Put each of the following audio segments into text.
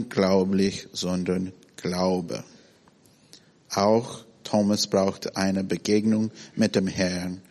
unglaublich, sondern Glaube. Auch Thomas brauchte eine Begegnung mit dem Herrn.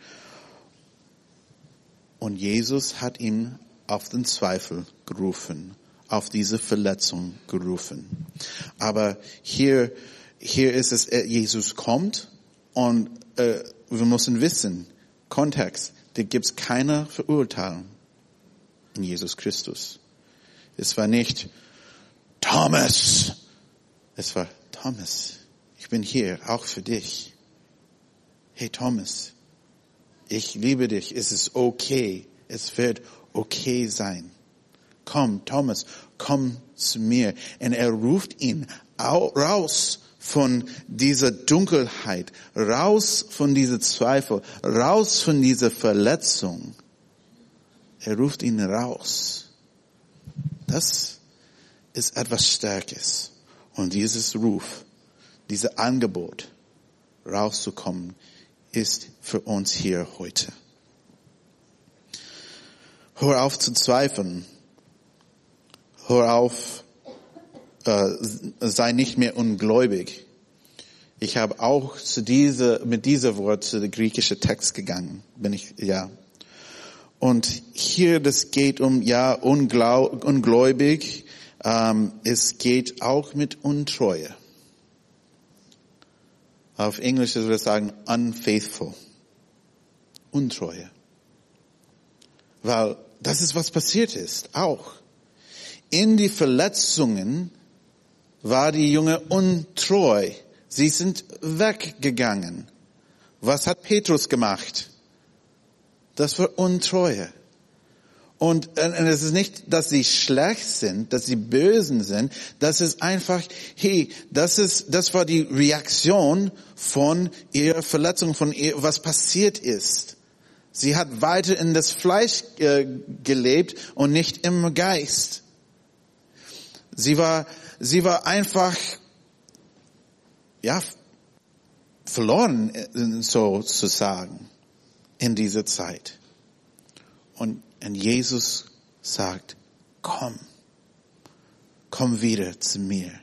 Und Jesus hat ihn auf den Zweifel gerufen, auf diese Verletzung gerufen. Aber hier ist es, Jesus kommt und wir müssen wissen, Kontext, da gibt es keine Verurteilung in Jesus Christus. Es war nicht Thomas, es war Thomas, ich bin hier, auch für dich. Hey Thomas, ich liebe dich, es ist okay, es wird okay sein. Komm, Thomas, komm zu mir. Und er ruft ihn raus von dieser Dunkelheit, raus von dieser Zweifel, raus von dieser Verletzung. Er ruft ihn raus. Das ist etwas Starkes. Und dieses Ruf, dieses Angebot, rauszukommen, ist für uns hier heute. Hör auf zu zweifeln. Hör auf, sei nicht mehr ungläubig. Ich habe auch mit dieser Wort zu dem griechischen Text gegangen. Und hier, das geht um, ungläubig. Es geht auch mit Untreue. Auf Englisch würde ich sagen, unfaithful. Untreue. Weil das ist, was passiert ist, auch. In die Verletzungen war die Junge untreu. Sie sind weggegangen. Was hat Petrus gemacht? Das war Untreue. Und es ist nicht, dass sie schlecht sind, dass sie bösen sind. Das ist einfach, das war die Reaktion von ihrer Verletzung, von ihr, was passiert ist. Sie hat weiter in das Fleisch gelebt und nicht im Geist. Sie war einfach, verloren, sozusagen, in dieser Zeit. Und Jesus sagt, komm wieder zu mir,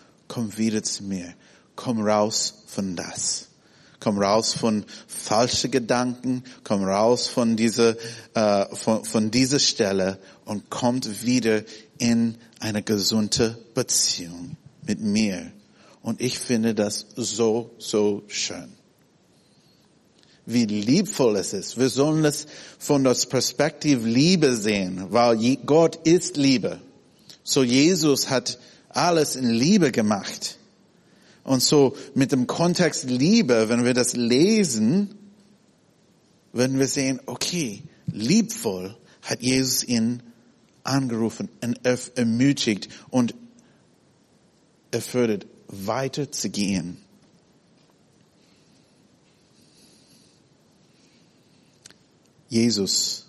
komm raus von das. Komm raus von falschen Gedanken, komm raus von dieser Stelle und kommt wieder in eine gesunde Beziehung mit mir. Und ich finde das so schön. Wie liebvoll es ist. Wir sollen es von der Perspektive Liebe sehen, weil Gott ist Liebe. So Jesus hat alles in Liebe gemacht. Und so mit dem Kontext Liebe, wenn wir das lesen, werden wir sehen, okay, liebvoll hat Jesus ihn angerufen und ermutigt und erfordert, weiter zu gehen. Jesus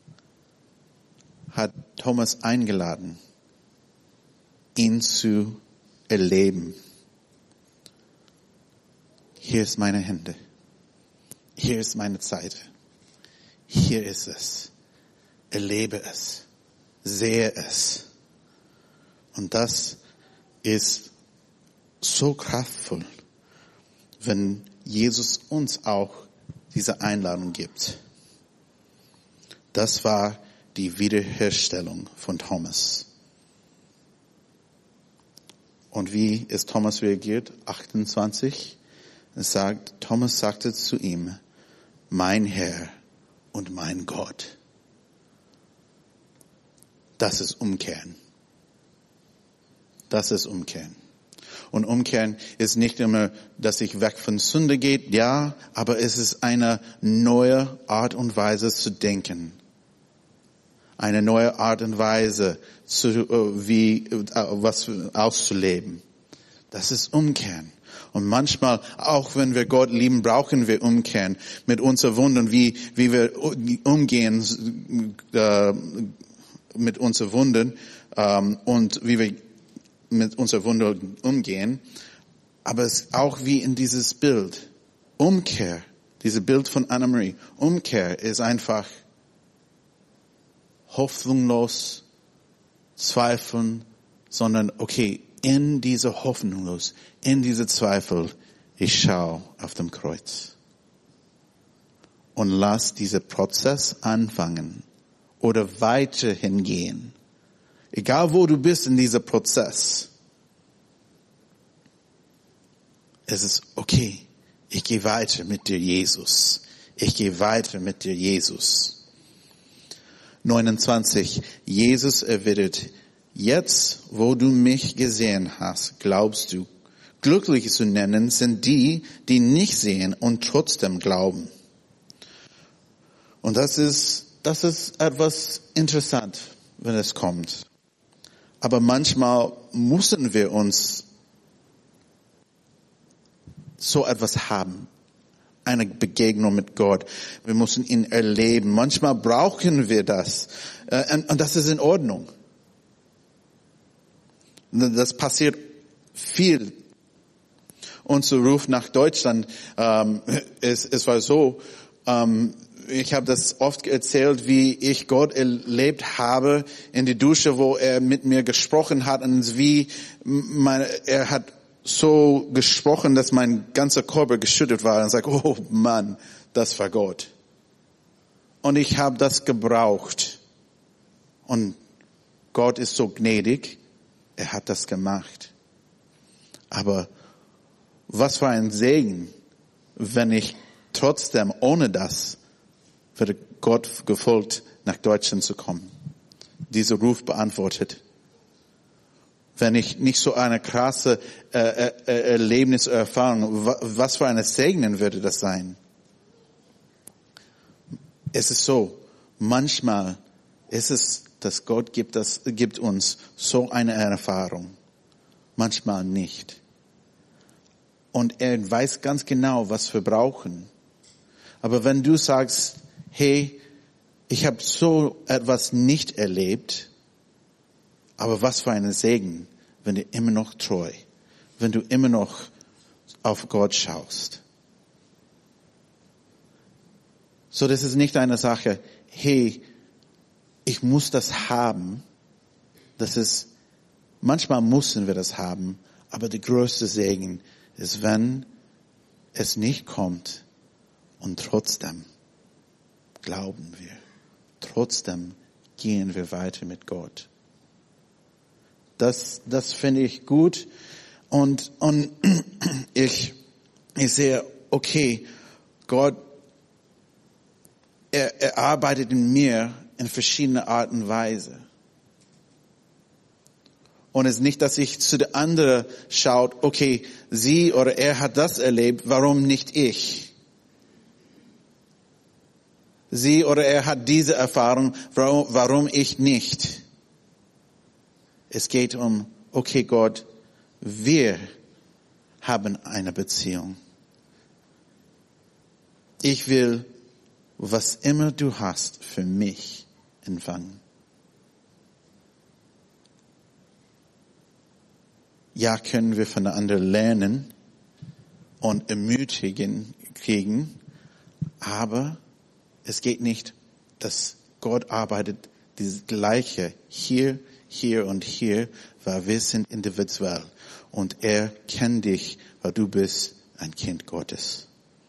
hat Thomas eingeladen, ihn zu erleben. Hier ist meine Hände. Hier ist meine Seite. Hier ist es. Erlebe es. Sehe es. Und das ist so kraftvoll, wenn Jesus uns auch diese Einladung gibt. Das war die Wiederherstellung von Thomas. Und wie ist Thomas reagiert? 28. Thomas sagte zu ihm, mein Herr und mein Gott. Das ist Umkehren. Das ist Umkehren. Und Umkehren ist nicht immer, dass ich weg von Sünde geht, ja, aber es ist eine neue Art und Weise zu denken. Eine neue Art und Weise, was auszuleben. Das ist Umkehren. Und manchmal, auch wenn wir Gott lieben, brauchen wir Umkehren mit unseren Wunden, wie wir umgehen mit unseren Wunden und wie wir mit unseren Wunden umgehen. Aber es ist auch wie in dieses Bild. Umkehr, dieses Bild von Anna-Marie. Umkehr ist einfach hoffnungslos, zweifeln, sondern okay, in diese Hoffnungslos, in diese Zweifel, ich schaue auf dem Kreuz. Und lass diesen Prozess anfangen oder weiterhin gehen. Egal wo du bist in diesem Prozess. Es ist okay, ich gehe weiter mit dir, Jesus. Ich gehe weiter mit dir, Jesus. 29. Jesus erwidert, jetzt, wo du mich gesehen hast, glaubst du. Glücklich zu nennen sind die, die nicht sehen und trotzdem glauben. Und das ist etwas interessant, wenn es kommt. Aber manchmal müssen wir uns so etwas haben. Eine Begegnung mit Gott. Wir müssen ihn erleben. Manchmal brauchen wir das. Und das ist in Ordnung. Das passiert viel. Unser Ruf nach Deutschland, es war so, ich habe das oft erzählt, wie ich Gott erlebt habe in die Dusche, wo er mit mir gesprochen hat und wie er hat so gesprochen, dass mein ganzer Körper geschüttelt war und sagt, oh Mann, das war Gott. Und ich habe das gebraucht. Und Gott ist so gnädig, er hat das gemacht. Aber was für ein Segen, wenn ich trotzdem ohne das würde Gott gefolgt, nach Deutschland zu kommen. Dieser Ruf beantwortet. Wenn ich nicht so eine krasse Erlebnis oder Erfahrung, was für eine Segen würde das sein? Es ist so, manchmal ist es, dass Gott gibt uns so eine Erfahrung. Manchmal nicht. Und er weiß ganz genau, was wir brauchen. Aber wenn du sagst, hey, ich habe so etwas nicht erlebt, aber was für ein Segen, wenn du immer noch treu, wenn du immer noch auf Gott schaust. So, das ist nicht eine Sache, hey, ich muss das haben. Das ist, manchmal müssen wir das haben, aber der größte Segen ist, wenn es nicht kommt und trotzdem glauben wir. Trotzdem gehen wir weiter mit Gott. Das finde ich gut. Und ich sehe, okay, Gott, er arbeitet in mir in verschiedene Arten und Weise. Und es ist nicht, dass ich zu der anderen schaut, okay, sie oder er hat das erlebt, warum nicht ich? Sie oder er hat diese Erfahrung, warum ich nicht? Es geht um, okay Gott, wir haben eine Beziehung. Ich will, was immer du hast für mich empfangen. Ja, können wir voneinander lernen und ermutigen kriegen, aber es geht nicht, dass Gott arbeitet das Gleiche hier, hier und hier, weil wir sind individuell. Und er kennt dich, weil du bist ein Kind Gottes.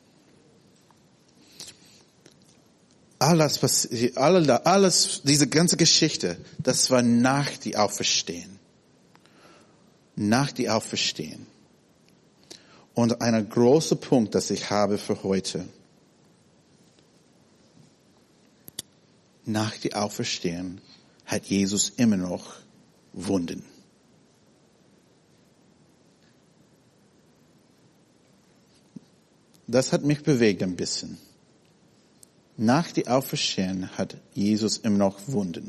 Alles, diese ganze Geschichte, das war nach die Auferstehen. Nach die Auferstehen. Und ein großer Punkt, das ich habe für heute. Nach die Auferstehen hat Jesus immer noch Wunden. Das hat mich bewegt ein bisschen. Nach die Auferstehen hat Jesus immer noch Wunden.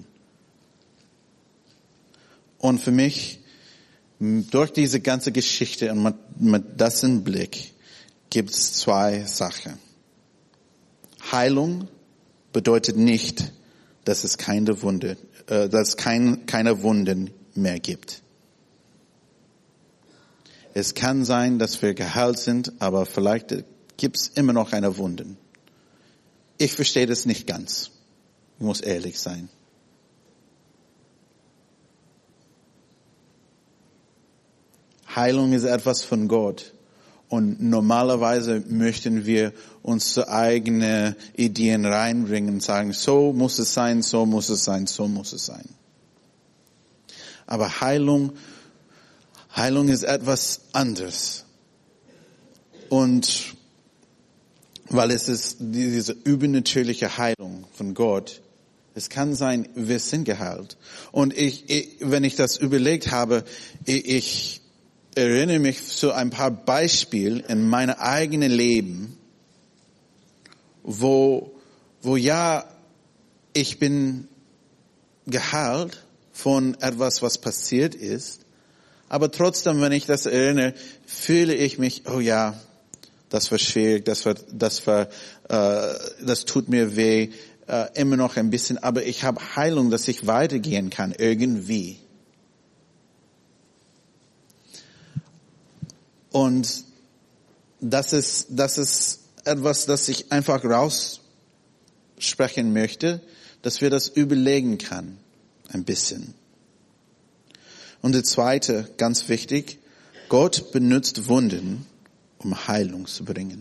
Und für mich, durch diese ganze Geschichte und mit das im Blick, gibt es zwei Sachen. Heilung bedeutet nicht, dass es keine Wunden mehr gibt. Es kann sein, dass wir geheilt sind, aber vielleicht gibt es immer noch eine Wunde. Ich verstehe das nicht ganz. Ich muss ehrlich sein. Heilung ist etwas von Gott. Und normalerweise möchten wir unsere eigenen Ideen reinbringen und sagen, so muss es sein, so muss es sein, so muss es sein. Aber Heilung ist etwas anderes. Und weil es ist diese übernatürliche Heilung von Gott. Es kann sein, wir sind geheilt. Und wenn ich das überlegt habe, ich erinnere mich zu ein paar Beispiele in meinem eigenen Leben, wo ja, ich bin geheilt von etwas, was passiert ist. Aber trotzdem, wenn ich das erinnere, fühle ich mich, oh ja, das war schwierig, das tut mir weh, immer noch ein bisschen, aber ich habe Heilung, dass ich weitergehen kann, irgendwie. Und das ist etwas, das ich einfach raussprechen möchte, dass wir das überlegen kann, ein bisschen. Und der zweite, ganz wichtig, Gott benutzt Wunden, um Heilung zu bringen.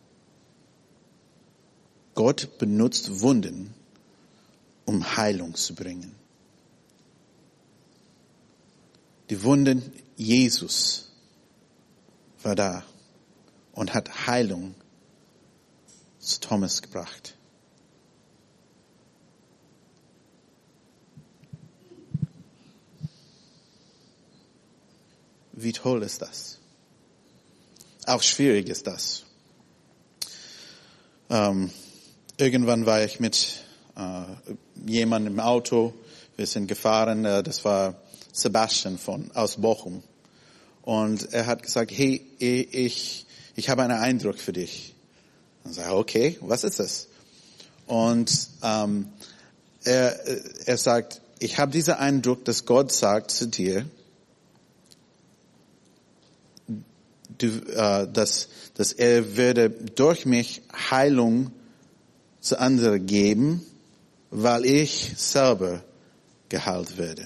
Gott benutzt Wunden, um Heilung zu bringen. Die Wunden Jesus war da und hat Heilung zu Thomas gebracht. Wie toll ist das? Auch schwierig ist das. Irgendwann war ich mit jemandem im Auto. Wir sind gefahren. Das war Sebastian aus Bochum. Und er hat gesagt, hey, ich habe einen Eindruck für dich. Und ich sage, okay, was ist das? Und er sagt, ich habe diesen Eindruck, dass Gott sagt zu dir, dass er würde durch mich Heilung zu anderen geben, weil ich selber geheilt werde.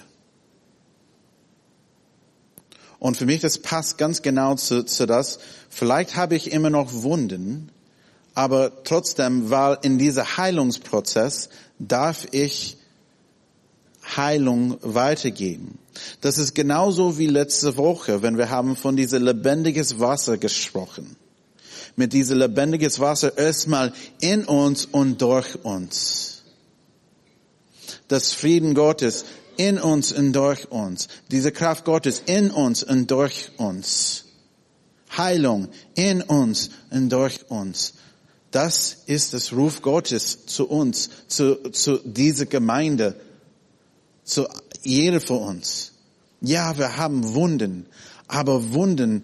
Und für mich, das passt ganz genau zu das. Vielleicht habe ich immer noch Wunden, aber trotzdem, weil in dieser Heilungsprozess darf ich Heilung weitergeben. Das ist genauso wie letzte Woche, wenn wir haben von diesem lebendiges Wasser gesprochen. Mit diesem lebendiges Wasser erstmal in uns und durch uns. Das Frieden Gottes in uns und durch uns. Diese Kraft Gottes in uns und durch uns. Heilung in uns und durch uns. Das ist das Ruf Gottes zu uns, zu dieser Gemeinde, zu jeder von uns. Ja, wir haben Wunden, aber Wunden,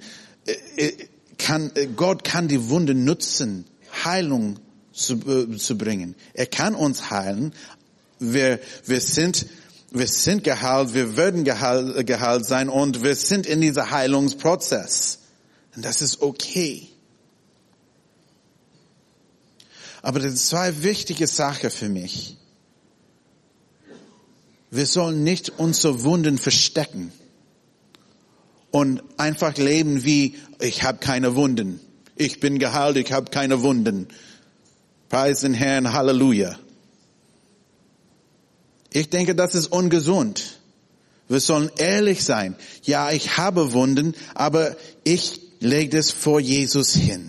Gott kann die Wunden nutzen, Heilung zu bringen. Er kann uns heilen. Wir sind geheilt, wir werden geheilt sein und wir sind in dieser Heilungsprozess. Und das ist okay. Aber das sind zwei wichtige Sachen für mich. Wir sollen nicht unsere Wunden verstecken und einfach leben wie, ich habe keine Wunden. Ich bin geheilt, ich habe keine Wunden. Preis den Herrn, Halleluja. Ich denke, das ist ungesund. Wir sollen ehrlich sein. Ja, ich habe Wunden, aber ich lege das vor Jesus hin.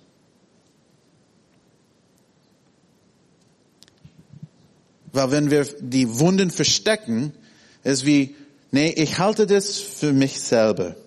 Weil wenn wir die Wunden verstecken, ist wie, nee, ich halte das für mich selber.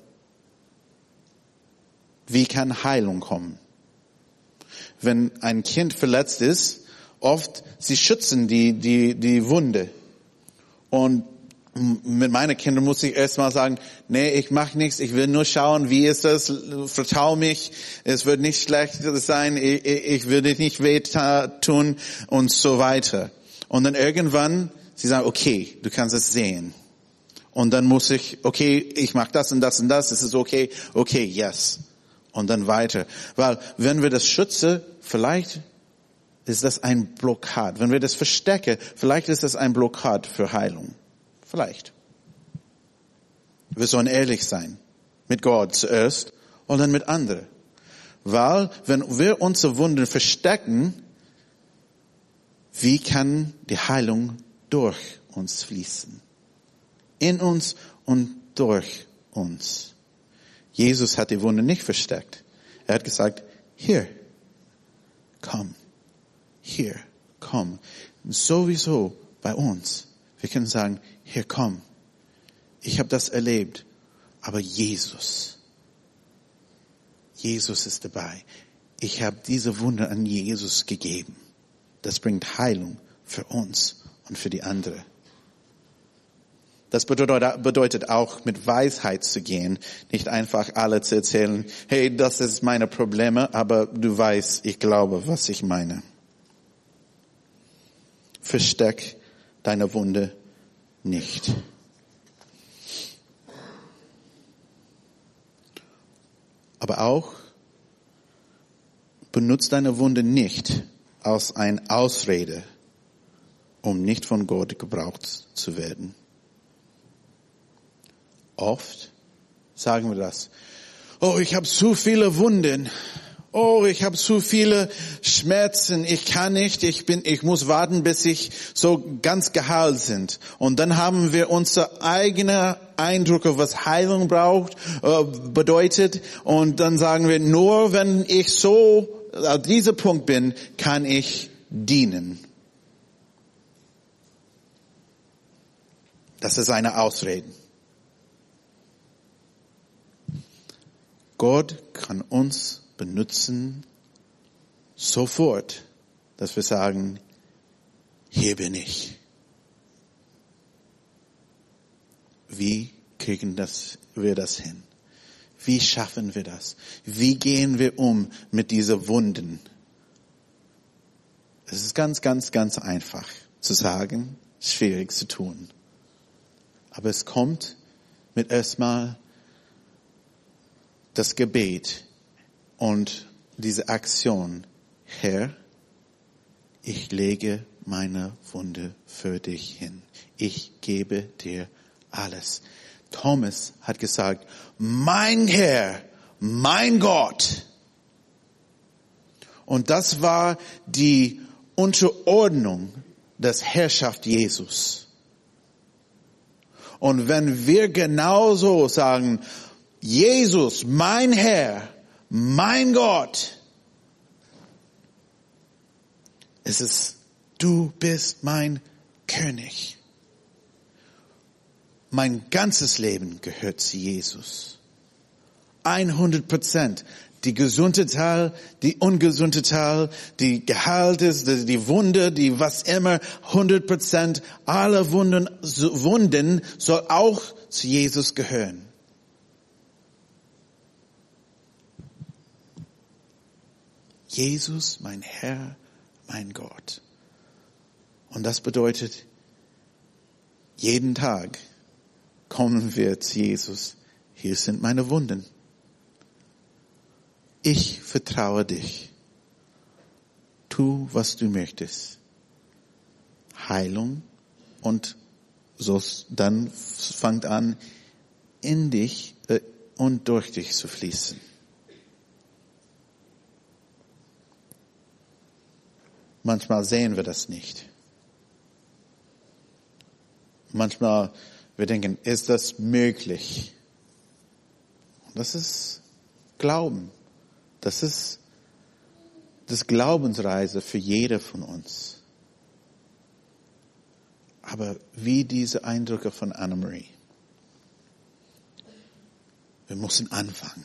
Wie kann Heilung kommen? Wenn ein Kind verletzt ist, oft, sie schützen die Wunde. Und mit meinen Kindern muss ich erstmal sagen, nee, ich mache nichts, ich will nur schauen, wie ist das, vertrau mich, es wird nicht schlecht sein, ich will dich nicht wehtun und so weiter. Und dann irgendwann, sie sagen, okay, du kannst es sehen. Und dann muss ich, okay, ich mache das und das und das, es ist okay, yes. Und dann weiter. Weil wenn wir das schützen, vielleicht ist das ein Blockad. Wenn wir das verstecken, vielleicht ist das ein Blockad für Heilung. Vielleicht. Wir sollen ehrlich sein. Mit Gott zuerst und dann mit anderen. Weil, wenn wir unsere Wunden verstecken, wie kann die Heilung durch uns fließen? In uns und durch uns. Jesus hat die Wunde nicht versteckt. Er hat gesagt, hier, komm, hier, komm. Sowieso bei uns. Wir können sagen, hier, komm. Ich habe das erlebt, aber Jesus ist dabei. Ich habe diese Wunde an Jesus gegeben. Das bringt Heilung für uns und für die anderen. Das bedeutet auch, mit Weisheit zu gehen, nicht einfach alle zu erzählen, hey, das ist meine Probleme, aber du weißt, ich glaube, was ich meine. Versteck deine Wunde nicht. Aber auch, benutzt deine Wunde nicht als eine Ausrede, um nicht von Gott gebraucht zu werden. Oft sagen wir das. Oh, ich habe zu viele Wunden. Oh, ich habe zu viele Schmerzen. Ich kann nicht. Ich muss warten, bis ich so ganz geheilt sind. Und dann haben wir unsere eigenen Eindrücke, was Heilung bedeutet. Und dann sagen wir, nur wenn ich so an diesem Punkt bin, kann ich dienen. Das ist eine Ausrede. Gott kann uns benutzen sofort, dass wir sagen, hier bin ich. Wie kriegen wir das hin? Wie schaffen wir das? Wie gehen wir um mit diesen Wunden? Es ist ganz, ganz, ganz einfach zu sagen, schwierig zu tun. Aber es kommt mit erstmal das Gebet und diese Aktion. Herr, ich lege meine Wunde für dich hin. Ich gebe dir alles. Thomas hat gesagt, mein Herr, mein Gott. Und das war die Unterordnung des Herrschaft Jesus. Und wenn wir genauso sagen, Jesus, mein Herr, mein Gott, es ist, du bist mein König. Mein ganzes Leben gehört zu Jesus. 100%. Die gesunde Teil, die ungesunde Teil, die Gehalt ist, die Wunde, die was immer, 100%. Alle Wunden soll auch zu Jesus gehören. Jesus, mein Herr, mein Gott. Und das bedeutet, jeden Tag kommen wir zu Jesus. Hier sind meine Wunden. Ich vertraue dich. Tu, was du möchtest. Heilung und so dann fängt an, in dich und durch dich zu fließen. Manchmal sehen wir das nicht. Manchmal wir denken, ist das möglich? Und das ist Glauben. Das ist das Glaubensreise für jeder von uns. Aber wie diese Eindrücke von Annemarie. Wir müssen anfangen.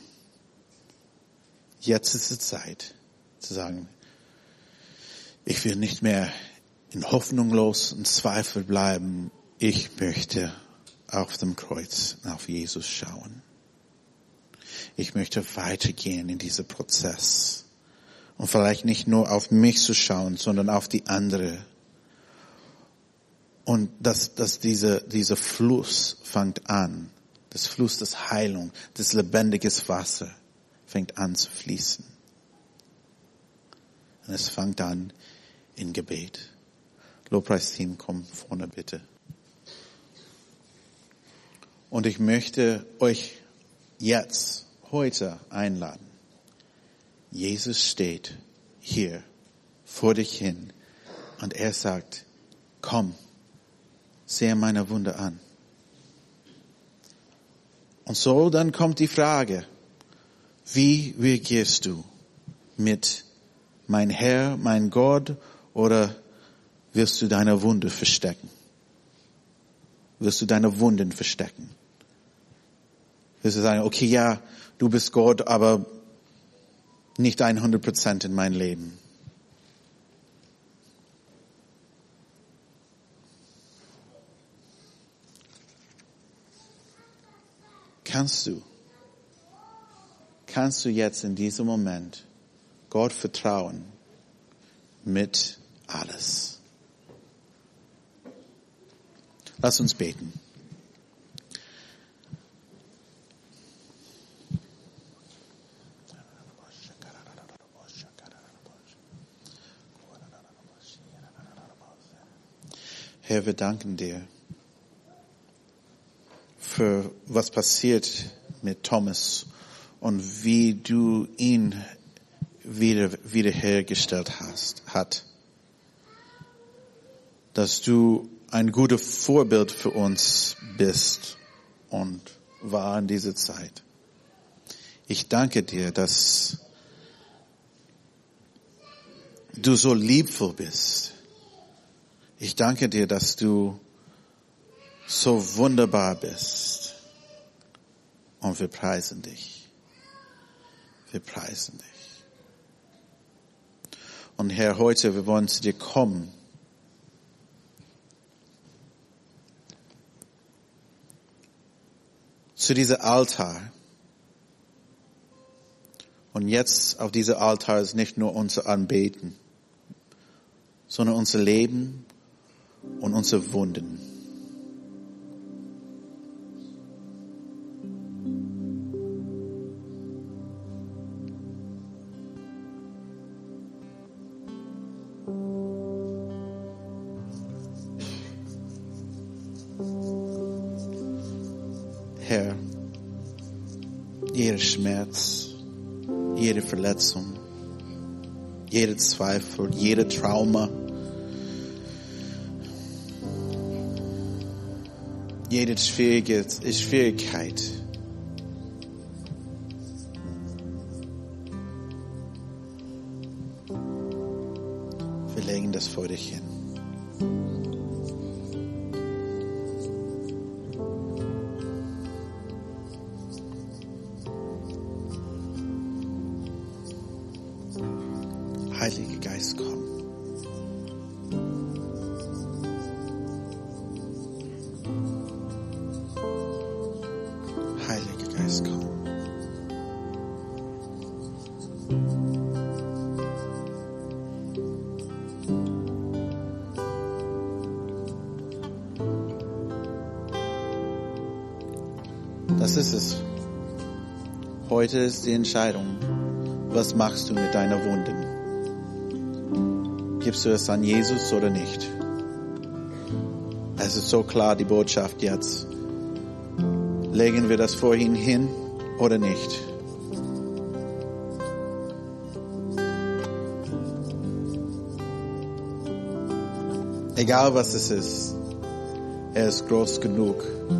Jetzt ist die Zeit zu sagen, ich will nicht mehr in hoffnungslos und Zweifel bleiben. Ich möchte auf dem Kreuz auf Jesus schauen. Ich möchte weitergehen in diesen Prozess. Und vielleicht nicht nur auf mich zu schauen, sondern auf die andere. Und dass dieser Fluss fängt an. Das Fluss des Heilung, das lebendiges Wasser fängt an zu fließen. Und es fängt an in Gebet. Lobpreisteam, komm vorne bitte. Und ich möchte euch jetzt, heute einladen. Jesus steht hier vor dich hin und er sagt, komm, sehe meine Wunde an. Und so dann kommt die Frage, wie reagierst du mit mein Herr, mein Gott, oder wirst du deine Wunde verstecken? Wirst du deine Wunden verstecken? Wirst du sagen, okay, ja, du bist Gott, aber nicht 100% in mein Leben. Kannst du jetzt in diesem Moment Gott vertrauen mit alles? Lass uns beten. Herr, wir danken dir für was passiert mit Thomas und wie du ihn wiederhergestellt hast. Dass du ein gutes Vorbild für uns bist und war in dieser Zeit. Ich danke dir, dass du so liebvoll bist. Ich danke dir, dass du so wunderbar bist. Und wir preisen dich. Wir preisen dich. Und Herr, heute, wir wollen zu dir kommen. Zu diesem Altar. Und jetzt auf diesem Altar ist nicht nur unser Anbeten, sondern unser Leben und unsere Wunden. Herr, jeder Schmerz, jede Verletzung, jeder Zweifel, jede Trauma, jede Schwierigkeit, wir legen das vor dich hin. Heiliger Geist, komm. Heiliger Geist, komm. Das ist es. Heute ist die Entscheidung. Was machst du mit deiner Wunden? Gibst du es an Jesus oder nicht? Es ist so klar, die Botschaft jetzt. Legen wir das vor ihn hin oder nicht? Egal was es ist, er ist groß genug.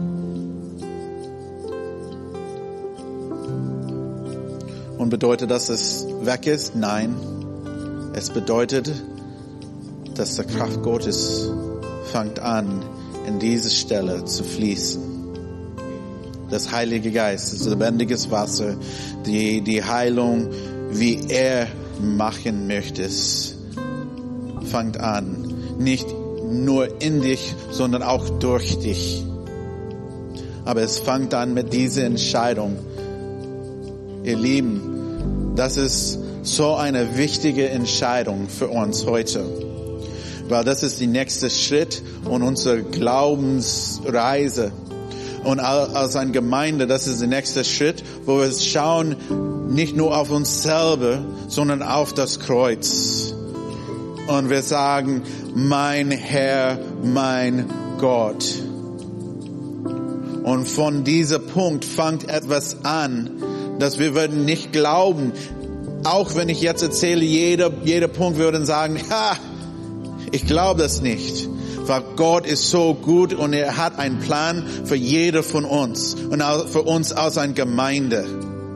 Und bedeutet, dass es weg ist? Nein. Es bedeutet, dass die Kraft Gottes fängt an, in diese Stelle zu fließen. Das Heilige Geist, das lebendiges Wasser, die Heilung, wie er machen möchte, fängt an. Nicht nur in dich, sondern auch durch dich. Aber es fängt an mit dieser Entscheidung. Ihr Lieben, das ist so eine wichtige Entscheidung für uns heute. Weil das ist der nächste Schritt und unsere Glaubensreise. Und als eine Gemeinde, das ist der nächste Schritt, wo wir schauen nicht nur auf uns selber, sondern auf das Kreuz. Und wir sagen, mein Herr, mein Gott. Und von diesem Punkt fängt etwas an, dass wir würden nicht glauben. Auch wenn ich jetzt erzähle, jeder Punkt würden sagen, ha, ich glaube das nicht. Weil Gott ist so gut und er hat einen Plan für jeder von uns und auch für uns als eine Gemeinde.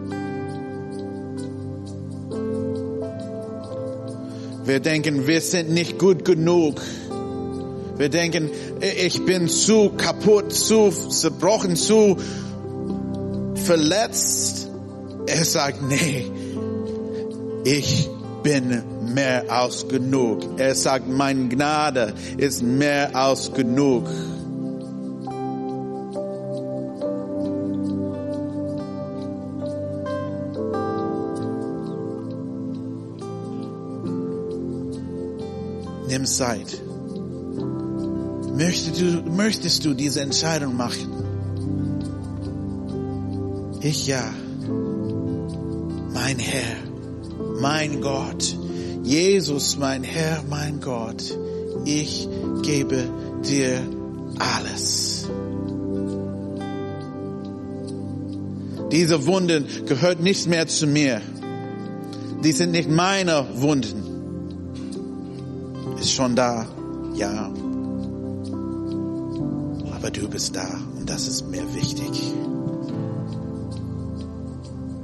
Wir denken, wir sind nicht gut genug. Wir denken, ich bin zu kaputt, zu zerbrochen, zu verletzt. Er sagt, nee, ich bin mehr als genug. Er sagt, meine Gnade ist mehr als genug. Nimm Zeit. Möchtest du diese Entscheidung machen? Ich ja. Mein Herr, mein Gott, Jesus, mein Herr, mein Gott, ich gebe dir alles. Diese Wunden gehört nicht mehr zu mir. Die sind nicht meine Wunden. Ist schon da, ja. Aber du bist da und das ist mir wichtig.